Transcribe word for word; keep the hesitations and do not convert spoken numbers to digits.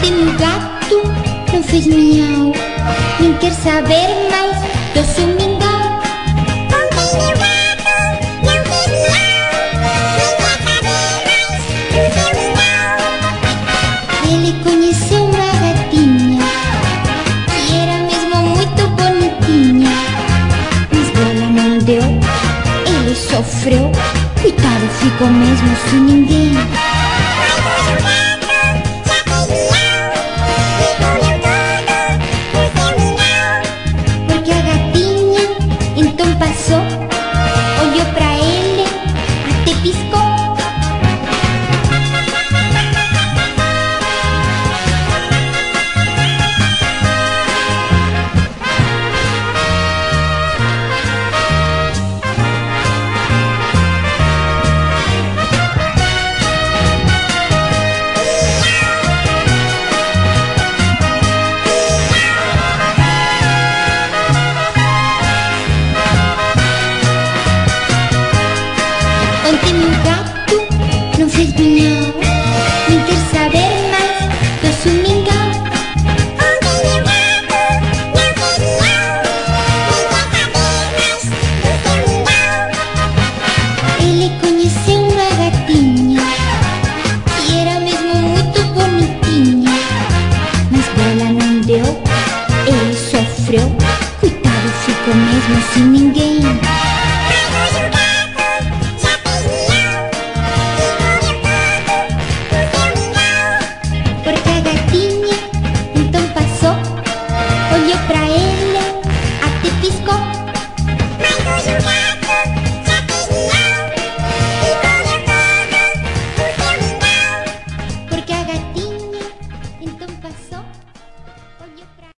Ontem meu gato não fez miau, nem quer saber mais do seu mingau. Ontem meu gato não fez miau, nem quer saber mais do seu mingau. Ele conheceu uma gatinha que era mesmo muito bonitinha, mas ela não deu, ele sofreu, coitado, ficou mesmo sem ninguém. Passou, olhou pra ele, até piscou. Ontem meu gato não fez miau, nem quer saber mais do seu mingau. Ontem meu gato não fez miau, nem quer saber mais do seu mingau. Ele conheceu uma gatinha que era mesmo muito bonitinha, mas ela não deu, ele sofreu, coitado, ficou mesmo sem ninguém.